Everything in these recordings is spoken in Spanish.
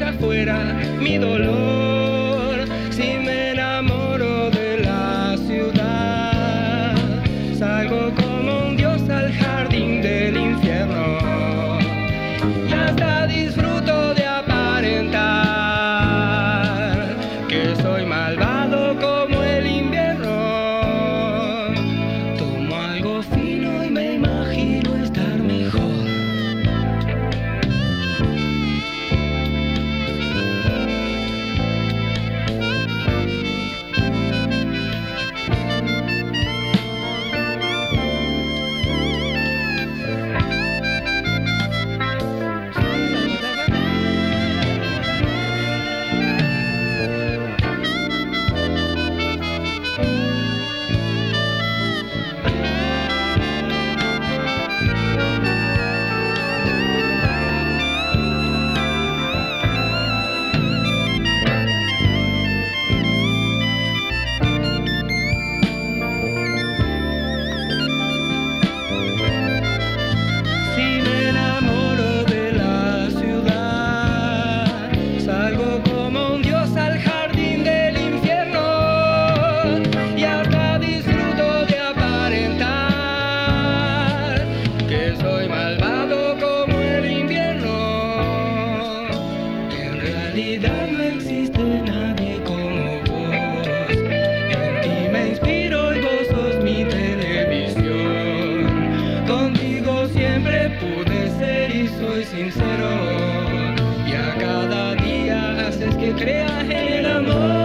echa fuera mi dolor. Si me enamoro de la ciudad, salgo como un dios al jardín del infierno y hasta disfruto de aparentar que soy malvado como el invierno. Tomo algo fino y me imagino estar mejor. Soy malvado como el invierno. En realidad no existe nadie como vos. En ti me inspiro y vos sos mi televisión. Contigo siempre pude ser y soy sincero. Y a cada día haces que crea en el amor.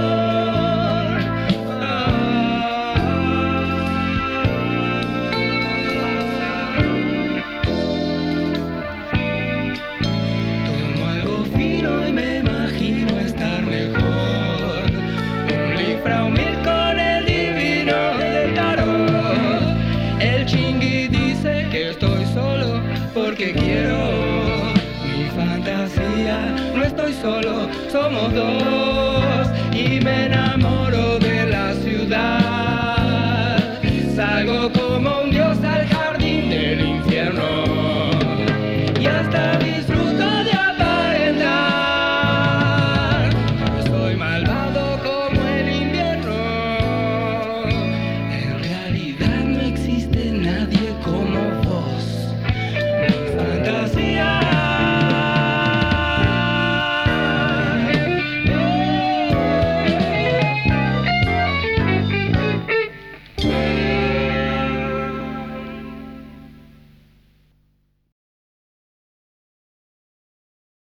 Con el divino del tarot, el chingui dice que estoy solo porque quiero mi fantasía. No estoy solo, somos dos y me enamoro.